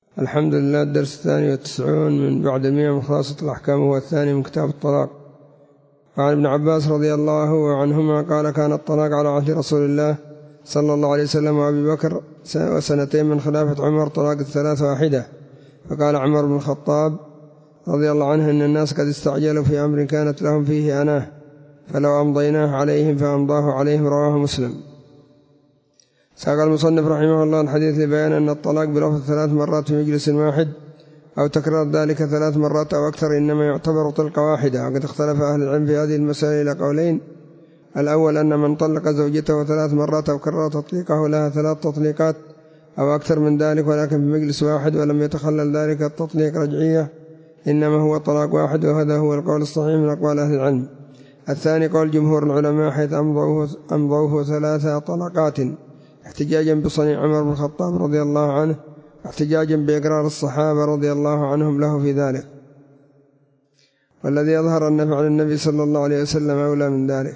الحمد لله. الدرس 92 من بعد 100 من خلاصة الأحكام، هو الثاني من كتاب الطلاق. وعن ابن عباس رضي الله عنهما قال: كان الطلاق على عهد رسول الله صلى الله عليه وسلم وأبي بكر وسنتين من خلافة عمر طلاق الثلاث واحدة. فقال عمر بن الخطاب رضي الله عنه: إن الناس قد استعجلوا في أمر كانت لهم فيه أناه، فلو أمضيناه عليهم فأمضاه عليهم. رواه مسلم. ساق المصنف رحمه الله الحديث لبيان أن الطلاق بلفظ 3 مرات في مجلس واحد أو تكرار ذلك 3 مرات أو أكثر إنما يعتبر طلقة واحدة. وقد اختلف أهل العلم في هذه المسائل إلى قولين: الأول أن من طلق زوجته 3 مرات أو كرر تطليقه لها 3 تطليقات أو أكثر من ذلك ولكن في مجلس واحد ولم يتخلل ذلك التطليق رجعية، إنما هو طلاق واحد، وهذا هو القول الصحيح من أقوال أهل العلم. الثاني قول جمهور العلماء حيث أمضوه 3 طلقات احتجاجا بصنيع عمر بن الخطاب رضي الله عنه، واحتجاجا بإقرار الصحابة رضي الله عنهم له في ذلك. والذي يظهر أن فعل النبي صلى الله عليه وسلم أولى من ذلك.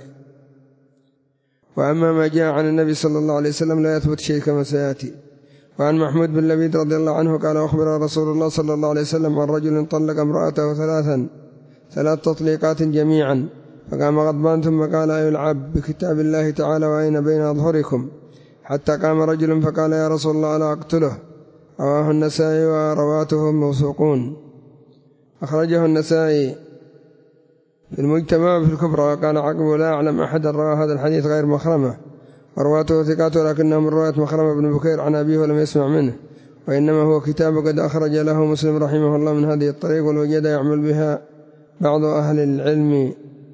وأما ما جاء عن النبي صلى الله عليه وسلم لا يثبت شيء كما سيأتي. وعن محمود بن لبيد رضي الله عنه قال: أخبر رسول الله صلى الله عليه وسلم عن رجل طلق امرأته 3 تطليقات جميعا، فقام غضبان ثم قال: يلعب بكتاب الله تعالى وأين بين أظهركم، حتى قام رجل فقال: يا رسول الله ألا أقتله. رواه النسائي ورواته موثوقون. أخرجه النسائي في المجتمع في الكبرى. وقال عقبه: لا أعلم أحد روى هذا الحديث غير مخرمة، ورواته ثقات ولكنه من رواية مخرمة بن بكير عن أبيه ولم يسمع منه، وإنما هو كتاب قد أخرج له مسلم رحمه الله من هذه الطريق، والوجد يعمل بها بعض أهل العلم.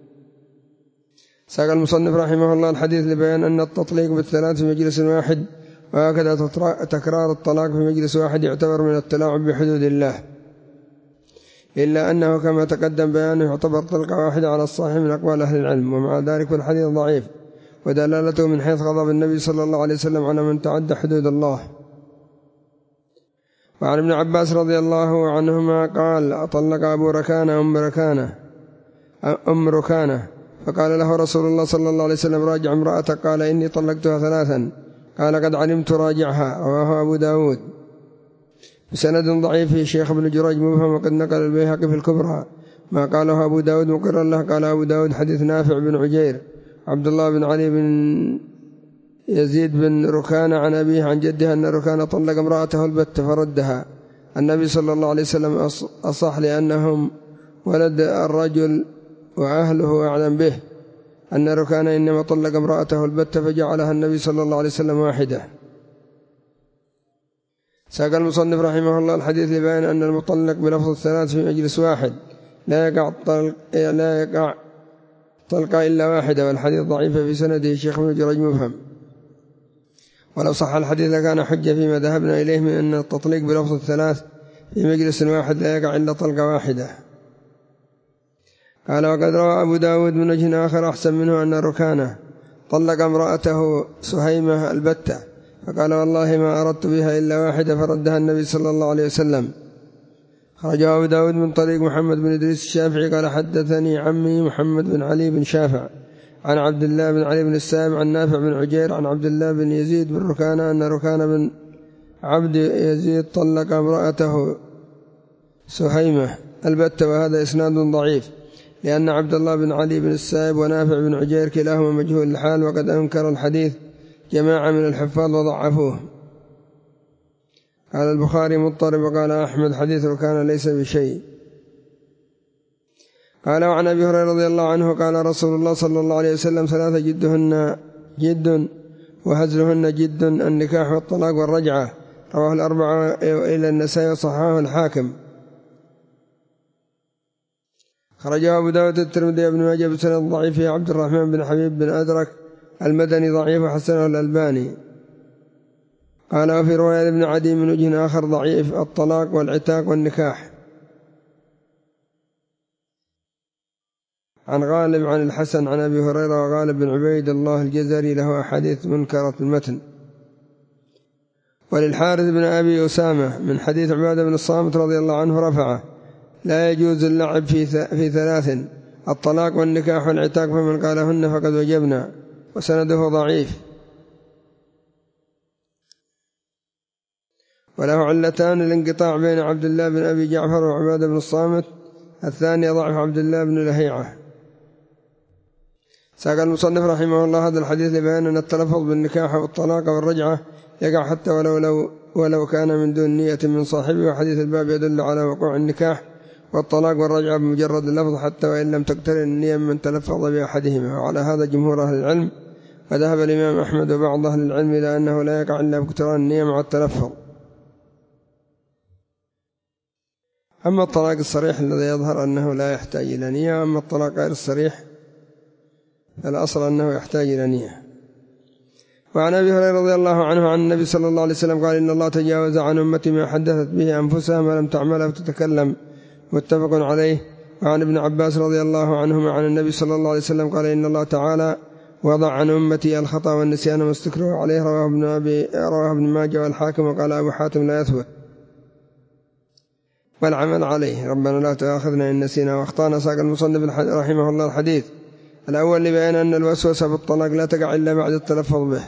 ساق المصنف رحمه الله الحديث لبيان أن التطليق بالثلاث في مجلس واحد وهكذا تكرار الطلاق في مجلس واحد يعتبر من التلاعب بحدود الله، إلا أنه كما تقدم بيانه يعتبر طلقة واحدة على الصحيح من أقوال أهل العلم. ومع ذلك الحديث ضعيف، ودلالته من حيث غضب النبي صلى الله عليه وسلم على من تعدى حدود الله. وعن ابن عباس رضي الله عنهما قال: أطلق أبو ركانة أم ركانة، فقال له رسول الله صلى الله عليه وسلم: راجع امرأتك. قال: إني طلقتها 3. قال: قد علمت، راجعها. رواه أبو داود بسند ضعيف في شيخ ابن جريج مبهم، وقد نقل البيهقي في الكبرى ما قاله أبو داود مقرا له. قال أبو داود: حديث نافع بن عجير عبد الله بن علي بن يزيد بن ركانة عن أبيه عن جده أن ركانة طلق امرأته البت فردها. النبي صلى الله عليه وسلم أصح لأنهم ولد الرجل وأهله أعلم به، أن ركانة إنما طلق امرأته البت فجعلها النبي صلى الله عليه وسلم واحدة. ساق المصنف رحمه الله الحديث لبيان أن المطلق بلفظ 3 في مجلس واحد لا يقع طلقة إلا واحدة، والحديث ضعيف في سنده الشيخ ابن جريج مفهم. ولو صح الحديث لكان حجة فيما ذهبنا إليه من أن التطليق بلفظ 3 في مجلس واحد لا يقع إلا طلقة واحدة. قال: وقد روى أبو داود من وجه آخر أحسن منه أن ركانة طلق امرأته سهيمة البتة، فقال: والله ما أردت بها إلا واحدة، فردها النبي صلى الله عليه وسلم. خرجه أبو داود من طريق محمد بن إدريس الشافعي قال: حدثني عمي محمد بن علي بن شافع عن عبد الله بن علي بن السائب عن نافع بن عجير عن عبد الله بن يزيد بن ركانة أن ركانة بن عبد يزيد طلق امرأته سهيمة البتة، وهذا إسناد ضعيف، لأن عبد الله بن علي بن السائب ونافع بن عجير كلاهما مجهول الحال، وقد أنكر الحديث جماعة من الحفاظ وضعفوه. قال البخاري مضطرب، وقال أحمد حديث ركانة ليس بشيء. قال: وعن أبي هريرة رضي الله عنه قال رسول الله صلى الله عليه وسلم: 3 جدهن جد وهزلهن جد، النكاح والطلاق والرجعة. رواه الأربعة إلى النسائي وصححه الحاكم. خرجه أبو داود الترمذي بن ماجه بسند ضعيف في عبد الرحمن بن حبيب بن أدرك المدني ضعيف وحسنه الألباني. قال: وفي رواية ابن عدي من وجه آخر ضعيف: الطلاق والعتاق والنكاح. عن غالب عن الحسن عن أبي هريرة وغالب بن عبيد الله الجزري له أحاديث منكرة المتن. وللحارث بن أبي أسامة من حديث عبادة بن الصامت رضي الله عنه رفعه: لا يجوز اللعب في 3: الطلاق والنكاح والعتاق، فمن قالهن فقد وجبنا. وسنده ضعيف. وله علتان: الانقطاع بين عبد الله بن أبي جعفر وعبادة بن الصامت، الثاني ضعف عبد الله بن لهيعة. ساق المصنف رحمه الله هذا الحديث لبيان أن التلفظ بالنكاح والطلاق والرجعة يقع حتى ولو كان من دون نية من صاحبه، وحديث الباب يدل على وقوع النكاح والطلاق والرجعة بمجرد اللفظ حتى وإن لم تقترن النية من تلفظ بأحدهما. وعلى هذا جمهور أهل العلم، وذهب الإمام أحمد وبعض أهل العلم إلى أنه لا يقع إلا باقتران النية مع التلفظ. أما الطلاق الصريح الذي يظهر أنه لا يحتاج إلى نية، أما الطلاق غير الصريح فالأصل أنه يحتاج إلى نية. وعن أبي هريرة رضي الله عنه عن النبي صلى الله عليه وسلم قال: إن الله تجاوز عن أمتي ما حدثت به أنفسها ما لم تعمل أو تتكلم، متفق عليه. وعن ابن عباس رضي الله عنهما عن النبي صلى الله عليه وسلم قال: إن الله تعالى وضع عن أمتي الخطأ والنسيان ما استكرهوا عليه، رواه ابن ماجه والحاكم، وقال أبو حاتم لا يثبت والعمل عليه. ربنا لا تؤاخذنا إن نسينا وأخطأنا. ساق المصنف رحمه الله الحديث الأول لبيان أن الوسوسة بالطلاق لا تقع إلا بعد التلفظ به،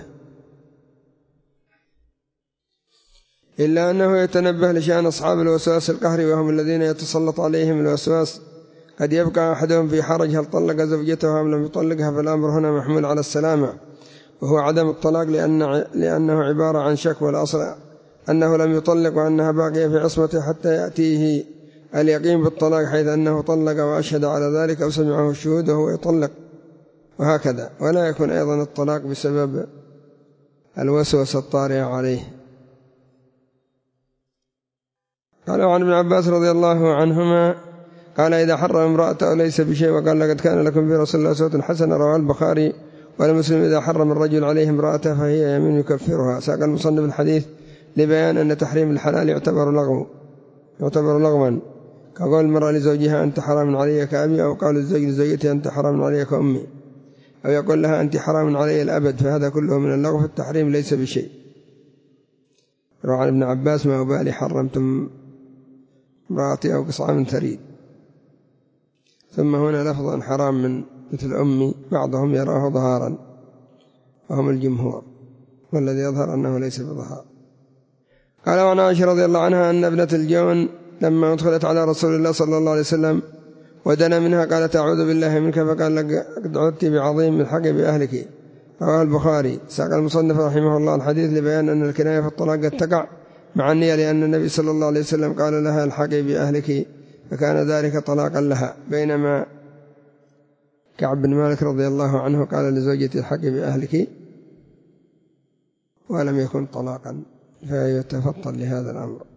إلا أنه يتنبه لشأن أصحاب الوسواس القهري، وهم الذين يتسلط عليهم الوسواس. قد يبقى أحدهم في حرج هل طلق زوجته أم لم يطلقها، فالأمر هنا محمول على السلامة، وهو عدم الطلاق لأنه عبارة عن شك، والأصل أنه لم يطلق وأنها باقية في عصمته حتى يأتيه اليقين بالطلاق، حيث أنه طلق وأشهد على ذلك أو سمعه الشهود وهو يطلق، وهكذا. ولا يكون أيضا الطلاق بسبب الوسوسة الطارئة عليه. قال: وعن ابن عباس رضي الله عنهما قال: إذا حرم امرأته ليس بشيء، وقال: لقد كان لكم في رسول الله أسوة حسنة، رواه البخاري والمسلم. إذا حرم الرجل عليه امرأته فهي يمين يكفرها. ساق المصنف الحديث لبيان أن تحريم الحلال يعتبر لغوا، كقول المرأة لزوجها: أنت حرام علي كأبي، أو قول الزوج لزوجته: أنت حرام علي كأمي، أو يقول لها: أنت حرام علي الأبد. فهذا كله من اللغو، فالتحريم ليس بشيء. روى عن ابن عباس: ما أبالي حرمتم امرأتي أو قصعة من ثريد. ثم هنا لفظ حرام من مثل أمي، بعضهم يراه ظهارا وهم الجمهور، والذي يظهر أنه ليس بظهار. قال: وعن عائشة رضي الله عنها أن ابنة الجون لما أدخلت على رسول الله صلى الله عليه وسلم ودنا منها قالت: أعوذ بالله منك، فقال: لقد عدت بعظيم الحق بأهلك. رواه البخاري. ساق المصنف رحمه الله الحديث لبيان أن الكناية في الطلاق قد تقع مع النية، لأن النبي صلى الله عليه وسلم قال لها: الحقي بأهلك، فكان ذلك طلاقا لها، بينما كعب بن مالك رضي الله عنه قال لزوجته: الحقي بأهلك، ولم يكن طلاقا، فيتفضل لهذا الأمر.